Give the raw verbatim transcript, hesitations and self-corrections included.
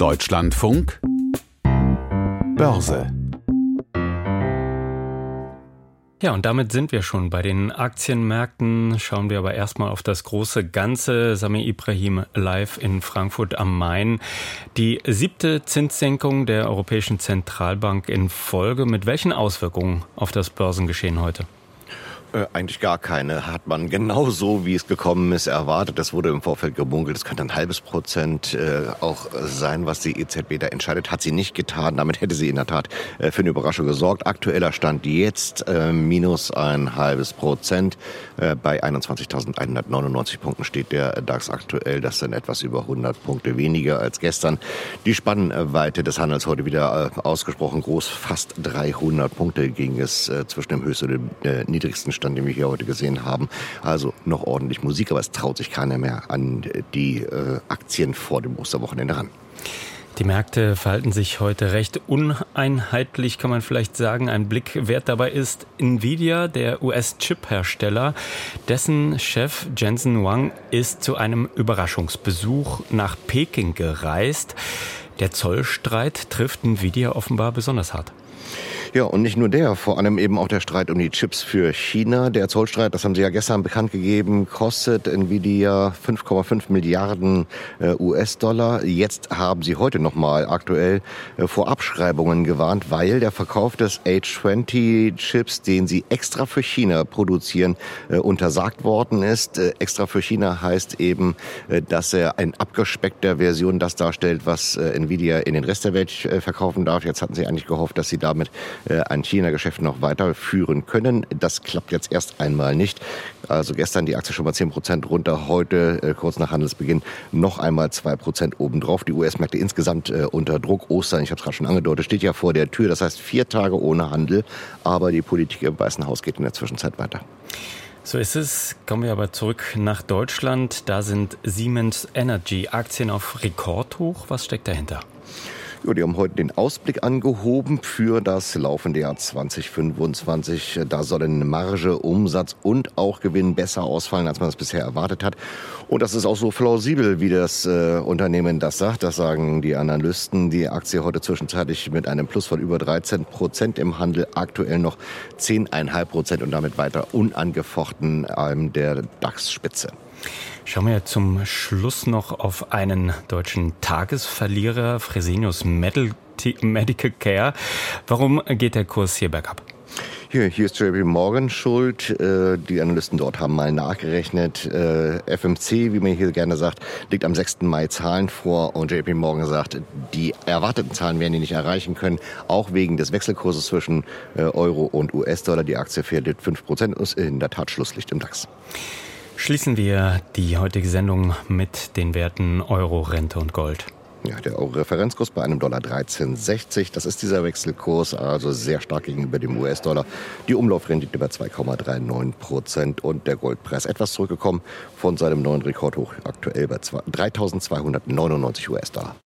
Deutschlandfunk Börse. Ja, und damit sind wir schon bei den Aktienmärkten. Schauen wir aber erstmal auf das große Ganze. Sami Ibrahim live in Frankfurt am Main. Die siebte Zinssenkung der Europäischen Zentralbank in Folge. Mit welchen Auswirkungen auf das Börsengeschehen heute? Äh, eigentlich gar keine. Hat man genau so, wie es gekommen ist, erwartet. Das wurde im Vorfeld gemunkelt. Es könnte ein halbes Prozent äh, auch sein, was die E Z B da entscheidet. Hat sie nicht getan. Damit hätte sie in der Tat äh, für eine Überraschung gesorgt. Aktueller Stand jetzt äh, minus ein halbes Prozent. Äh, bei einundzwanzigtausendeinhundertneunundneunzig Punkten steht der DAX aktuell. Das sind etwas über hundert Punkte weniger als gestern. Die Spannweite des Handels heute wieder äh, ausgesprochen groß. Fast dreihundert Punkte ging es äh, zwischen dem höchsten und dem äh, niedrigsten Stand, den wir hier heute gesehen haben. Also noch ordentlich Musik, aber es traut sich keiner mehr an die äh, Aktien vor dem Osterwochenende ran. Die Märkte verhalten sich heute recht uneinheitlich, kann man vielleicht sagen. Ein Blick wert dabei ist Nvidia, der U S-Chip-Hersteller. Dessen Chef Jensen Huang ist zu einem Überraschungsbesuch nach Peking gereist. Der Zollstreit trifft Nvidia offenbar besonders hart. Ja, und nicht nur der, vor allem eben auch der Streit um die Chips für China. Der Zollstreit, das haben Sie ja gestern bekannt gegeben, kostet Nvidia fünf Komma fünf Milliarden U S-Dollar. Jetzt haben Sie heute nochmal aktuell vor Abschreibungen gewarnt, weil der Verkauf des A zwanzig Chips, den Sie extra für China produzieren, untersagt worden ist. Extra für China heißt eben, dass er in abgespeckter Version das darstellt, was Nvidia in den Rest der Welt verkaufen darf. Jetzt hatten Sie eigentlich gehofft, dass Sie damit ein China-Geschäft noch weiterführen können. Das klappt jetzt erst einmal nicht. Also gestern die Aktie schon mal zehn Prozent runter, heute kurz nach Handelsbeginn noch einmal zwei Prozent obendrauf. Die U S-Märkte insgesamt äh, unter Druck. Ostern, ich habe es gerade schon angedeutet, steht ja vor der Tür. Das heißt vier Tage ohne Handel. Aber die Politik im Weißen Haus geht in der Zwischenzeit weiter. So ist es. Kommen wir aber zurück nach Deutschland. Da sind Siemens Energy Aktien auf Rekordhoch. Was steckt dahinter? Ja, die haben heute den Ausblick angehoben für das laufende Jahr zwanzig fünfundzwanzig. Da sollen Marge, Umsatz und auch Gewinn besser ausfallen, als man es bisher erwartet hat. Und das ist auch so plausibel, wie das äh, Unternehmen das sagt. Das sagen die Analysten. Die Aktie heute zwischenzeitlich mit einem Plus von über dreizehn Prozent im Handel, aktuell noch zehn Komma fünf Prozent und damit weiter unangefochten an der DAX-Spitze. Schauen wir zum Schluss noch auf einen deutschen Tagesverlierer, Fresenius Medical Care. Warum geht der Kurs hier bergab? Hier, hier ist J P Morgan schuld. Die Analysten dort haben mal nachgerechnet. F M C, wie man hier gerne sagt, legt am sechsten Mai Zahlen vor und J P Morgan sagt, die erwarteten Zahlen werden die nicht erreichen können, auch wegen des Wechselkurses zwischen Euro und U S-Dollar. Die Aktie verliert fünf Prozent und ist in der Tat Schlusslicht im DAX. Schließen wir die heutige Sendung mit den Werten Euro, Rente und Gold. Ja, der Euro-Referenzkurs bei einem Dollar dreizehn sechzig. Das ist dieser Wechselkurs, also sehr stark gegenüber dem U S-Dollar. Die Umlaufrendite bei zwei Komma neununddreißig Prozent und der Goldpreis etwas zurückgekommen von seinem neuen Rekordhoch, aktuell bei dreitausendzweihundertneunundneunzig U S-Dollar.